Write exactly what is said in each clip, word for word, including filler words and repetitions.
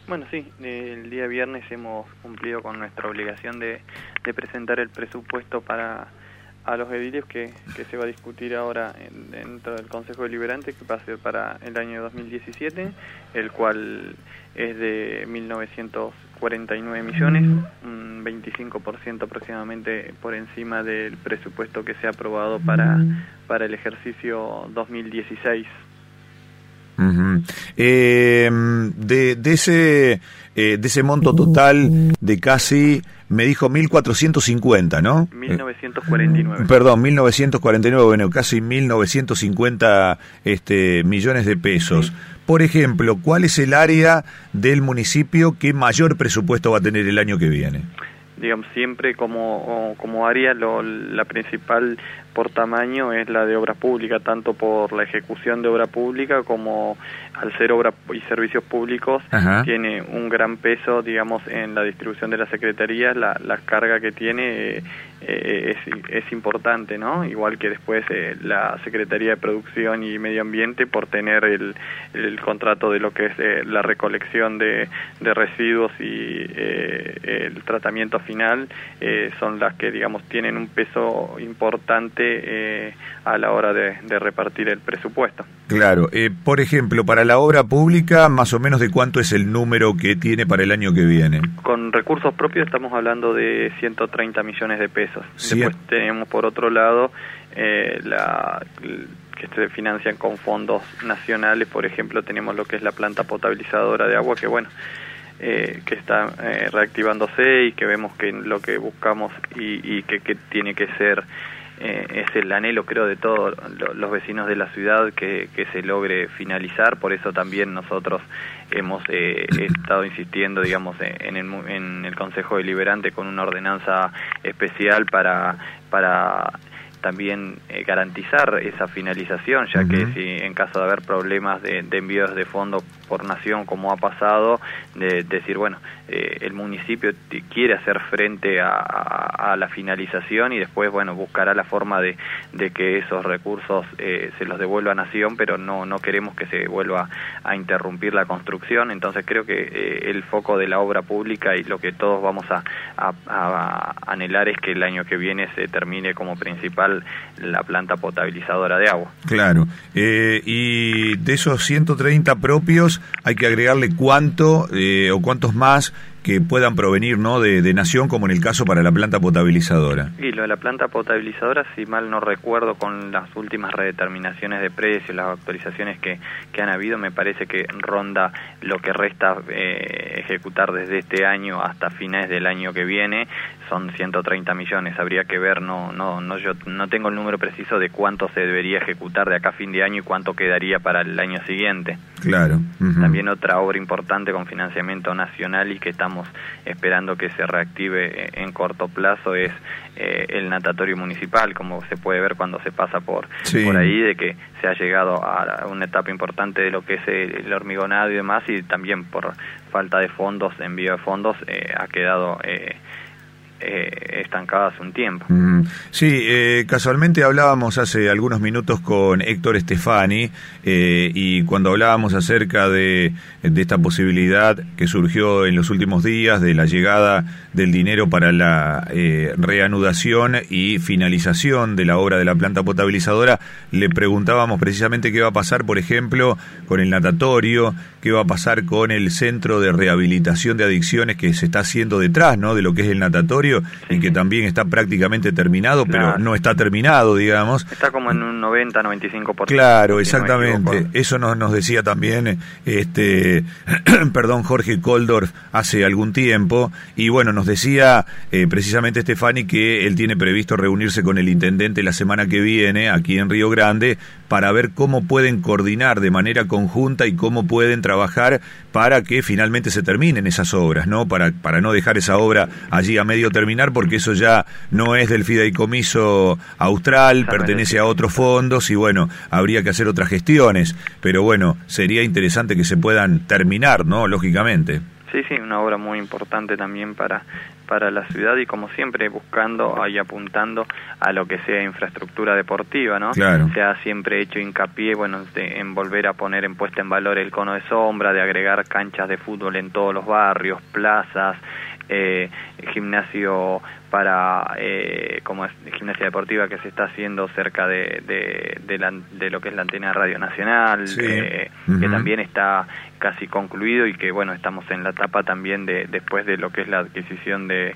Bueno, sí, el día viernes hemos cumplido con nuestra obligación de, de presentar el presupuesto para a los ediles que, que se va a discutir ahora en, dentro del Consejo Deliberante, que va a ser para el año dos mil diecisiete, el cual es de mil novecientos cuarenta y nueve millones, un veinticinco por ciento aproximadamente por encima del presupuesto que se ha aprobado para, para el ejercicio dos mil dieciséis. Uh-huh. Eh, de, de ese eh, de ese monto total de casi, me dijo mil cuatrocientos cincuenta, ¿no? mil novecientos cuarenta y nueve. Eh, perdón, mil novecientos cuarenta y nueve, bueno, casi mil novecientos cincuenta este, millones de pesos. Sí. Por ejemplo, ¿cuál es el área del municipio que mayor presupuesto va a tener el año que viene? Digamos, siempre como, como área, lo, la principal por tamaño es la de obra pública, tanto por la ejecución de obra pública como al ser obra y servicios públicos. Ajá. Tiene un gran peso, digamos, en la distribución de las secretarías, la, la carga que tiene eh, eh, es, es importante, ¿no? Igual que después eh, la Secretaría de Producción y Medio Ambiente, por tener el, el contrato de lo que es eh, la recolección de, de residuos y eh, el tratamiento final, eh, son las que, digamos, tienen un peso importante Eh, a la hora de, de repartir el presupuesto. Claro, eh, por ejemplo, para la obra pública, más o menos de cuánto es el número que tiene para el año que viene. Con recursos propios estamos hablando de ciento treinta millones de pesos. Sí. Después tenemos por otro lado eh, la que se financian con fondos nacionales. Por ejemplo, tenemos lo que es la planta potabilizadora de agua, que bueno, Eh, que está eh, reactivándose y que vemos que lo que buscamos y, y que, que tiene que ser eh, es el anhelo, creo, de todos lo, los vecinos de la ciudad, que, que se logre finalizar. Por eso también nosotros hemos eh, estado insistiendo, digamos, en el, en el Consejo Deliberante con una ordenanza especial para para también eh, garantizar esa finalización, ya uh-huh. que si en caso de haber problemas de, de envíos de fondos por nación, como ha pasado, de, de decir, bueno, eh, el municipio t- quiere hacer frente a, a, a la finalización y después, bueno, buscará la forma de, de que esos recursos eh, se los devuelva a nación, pero no, no queremos que se vuelva a interrumpir la construcción. Entonces creo que eh, el foco de la obra pública y lo que todos vamos a, a, a anhelar es que el año que viene se termine como principal la planta potabilizadora de agua. Claro, eh, y de esos ciento treinta propios hay que agregarle cuánto eh, o cuántos más que puedan provenir, ¿no?, de, de nación, como en el caso para la planta potabilizadora. Y lo de la planta potabilizadora, si mal no recuerdo, con las últimas redeterminaciones de precios, las actualizaciones que, que han habido, me parece que ronda lo que resta eh, ejecutar desde este año hasta fines del año que viene, son ciento treinta millones. Habría que ver, no no no yo no tengo el número preciso de cuánto se debería ejecutar de acá a fin de año y cuánto quedaría para el año siguiente. Claro. Uh-huh. También otra obra importante con financiamiento nacional y que estamos esperando que se reactive en corto plazo es eh, el natatorio municipal, como se puede ver cuando se pasa por sí. por ahí, de que se ha llegado a una etapa importante de lo que es el, el hormigonado y demás, y también por falta de fondos, envío de fondos, eh, ha quedado eh, Eh, estancada hace un tiempo. Mm, sí, eh, casualmente hablábamos hace algunos minutos con Héctor Stefani eh, y cuando hablábamos acerca de, de esta posibilidad que surgió en los últimos días de la llegada del dinero para la eh, reanudación y finalización de la obra de la planta potabilizadora, le preguntábamos precisamente qué va a pasar, por ejemplo, con el natatorio, qué va a pasar con el centro de rehabilitación de adicciones que se está haciendo detrás, ¿no?, de lo que es el natatorio, y que también está prácticamente terminado, claro, pero no está terminado, digamos. Está como en un noventa, noventa y cinco por ciento. Claro, exactamente. No Eso nos, nos decía también este perdón, Jorge Koldorf hace algún tiempo, y bueno, nos decía eh, precisamente Stefani que él tiene previsto reunirse con el intendente la semana que viene aquí en Río Grande para ver cómo pueden coordinar de manera conjunta y cómo pueden trabajar para que finalmente se terminen esas obras, ¿no? Para, para no dejar esa obra allí a medio terminar, porque eso ya no es del fideicomiso austral, pertenece a otros fondos y bueno, habría que hacer otras gestiones, pero bueno, sería interesante que se puedan terminar, ¿no?, lógicamente. Sí, sí, una obra muy importante también para para la ciudad y como siempre buscando y apuntando a lo que sea infraestructura deportiva, ¿no? Claro. Se ha siempre hecho hincapié, bueno, de, en volver a poner en puesta en valor el cono de sombra, de agregar canchas de fútbol en todos los barrios, plazas, eh, gimnasio para eh, como es gimnasia deportiva que se está haciendo cerca de de, de, la, de lo que es la antena de Radio Nacional, sí. eh, uh-huh. que también está casi concluido y que bueno, estamos en la etapa también de después de lo que es la adquisición de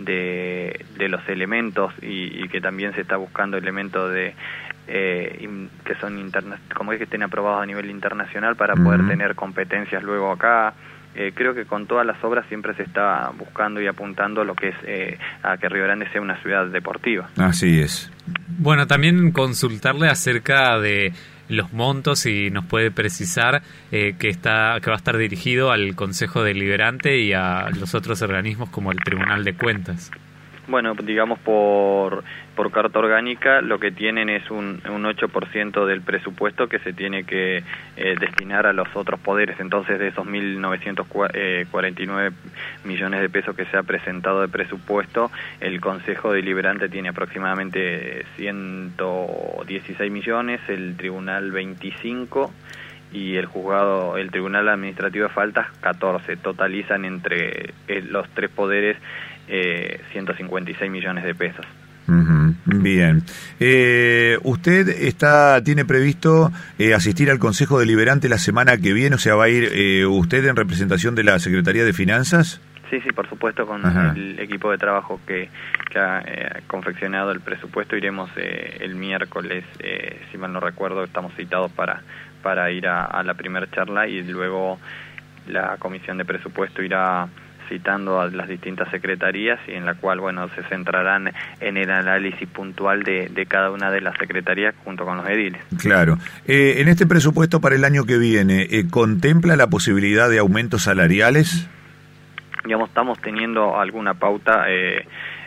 de, de los elementos y, y que también se está buscando elementos de eh, in, que son interna como es que estén aprobados a nivel internacional para uh-huh. poder tener competencias luego acá. Eh, creo que con todas las obras siempre se está buscando y apuntando lo que es eh, a que Río Grande sea una ciudad deportiva. Así es. Bueno, también consultarle acerca de los montos, si nos puede precisar eh, que está que va a estar dirigido al Consejo Deliberante y a los otros organismos como el Tribunal de Cuentas. Bueno, digamos por por carta orgánica lo que tienen es un, un ocho por ciento del presupuesto que se tiene que eh, destinar a los otros poderes. Entonces, de esos mil novecientos cuarenta y nueve millones de pesos que se ha presentado de presupuesto, el Consejo Deliberante tiene aproximadamente ciento dieciséis millones, el Tribunal veinticinco y el juzgado, el Tribunal Administrativo de Faltas catorce. Totalizan entre eh, los tres poderes eh, ciento cincuenta y seis millones de pesos. Uh-huh. Bien. Eh, ¿Usted está tiene previsto eh, asistir al Consejo Deliberante la semana que viene? O sea, ¿va a ir eh, usted en representación de la Secretaría de Finanzas? Sí, sí, por supuesto, con Ajá. el equipo de trabajo que, que ha eh, confeccionado el presupuesto. Iremos eh, el miércoles, eh, si mal no recuerdo, estamos citados para, para ir a, a la primera charla y luego la Comisión de Presupuesto irá citando a las distintas secretarías y en la cual, bueno, se centrarán en el análisis puntual de, de cada una de las secretarías junto con los ediles. Claro. Eh, en este presupuesto para el año que viene, eh, ¿contempla la posibilidad de aumentos salariales? Digamos, estamos teniendo alguna pauta eh,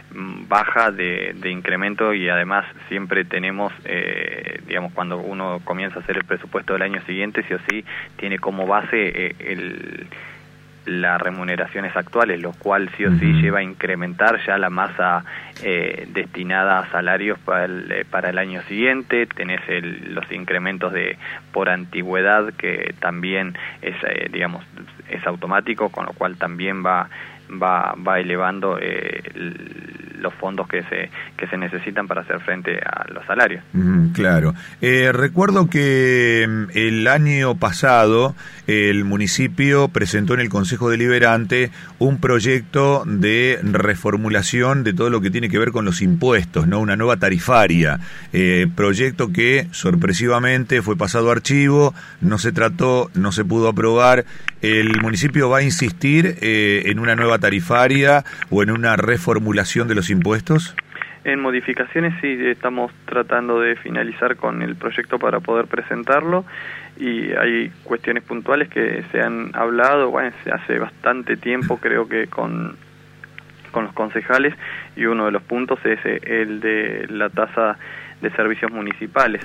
baja de, de incremento y además siempre tenemos, eh, digamos, cuando uno comienza a hacer el presupuesto del año siguiente, sí o sí, tiene como base eh, el... las remuneraciones actuales, lo cual sí o sí uh-huh. lleva a incrementar ya la masa eh, destinada a salarios para el, eh, para el año siguiente. Tenés el, los incrementos de por antigüedad que también es, eh, digamos, es automático, con lo cual también va va va elevando eh, el, los fondos que se que se necesitan para hacer frente a los salarios. Mm, claro. Eh, recuerdo que el año pasado el municipio presentó en el Consejo Deliberante un proyecto de reformulación de todo lo que tiene que ver con los impuestos, ¿no? Una nueva tarifaria. Eh, proyecto que sorpresivamente fue pasado a archivo, no se trató, no se pudo aprobar. ¿El municipio va a insistir eh, en una nueva tarifaria o en una reformulación de los impuestos? En modificaciones sí, estamos tratando de finalizar con el proyecto para poder presentarlo y hay cuestiones puntuales que se han hablado, bueno, hace bastante tiempo creo que con, con los concejales, y uno de los puntos es el de la tasa de servicios municipales.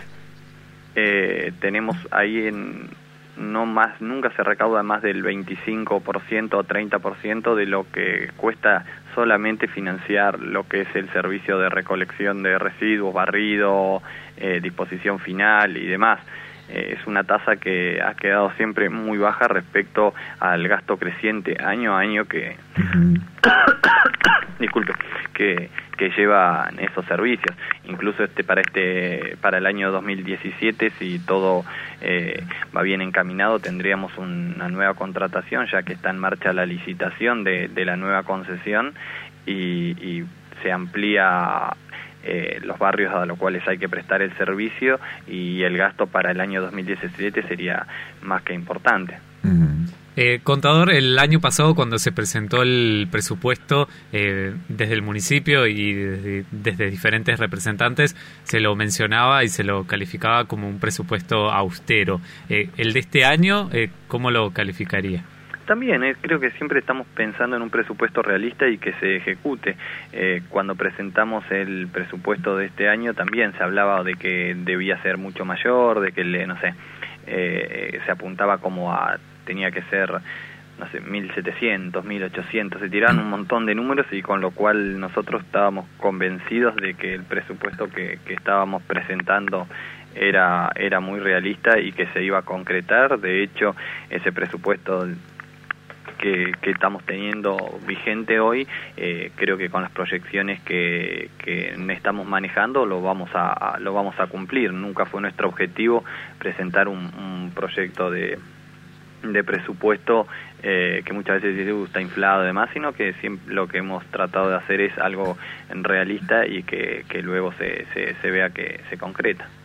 Eh, tenemos ahí en... no más, nunca se recauda más del veinticinco por ciento o treinta por ciento de lo que cuesta solamente financiar lo que es el servicio de recolección de residuos, barrido, eh, disposición final y demás. Eh, es una tasa que ha quedado siempre muy baja respecto al gasto creciente año a año que uh-huh. disculpe que que llevan esos servicios. Incluso este para este para el año dos mil diecisiete, si todo eh, va bien encaminado, tendríamos una nueva contratación, ya que está en marcha la licitación de, de la nueva concesión y, y se amplía eh, los barrios a los cuales hay que prestar el servicio, y el gasto para el año dos mil diecisiete sería más que importante. Uh-huh. Eh, contador, el año pasado cuando se presentó el presupuesto eh, desde el municipio y desde, desde diferentes representantes se lo mencionaba y se lo calificaba como un presupuesto austero. Eh, ¿El de este año eh, cómo lo calificaría? También eh, creo que siempre estamos pensando en un presupuesto realista y que se ejecute. Eh, cuando presentamos el presupuesto de este año también se hablaba de que debía ser mucho mayor, de que, le, no sé, eh, se apuntaba como a... tenía que ser no sé, mil setecientos, mil ochocientos, se tiraron un montón de números y con lo cual nosotros estábamos convencidos de que el presupuesto que, que estábamos presentando era, era muy realista y que se iba a concretar. De hecho, ese presupuesto que, que estamos teniendo vigente hoy, eh, creo que con las proyecciones que, que estamos manejando lo vamos a, a lo vamos a cumplir. Nunca fue nuestro objetivo presentar un, un proyecto de de presupuesto eh, que muchas veces está inflado y demás, sino que siempre lo que hemos tratado de hacer es algo realista y que, que luego se, se, se vea que se concreta.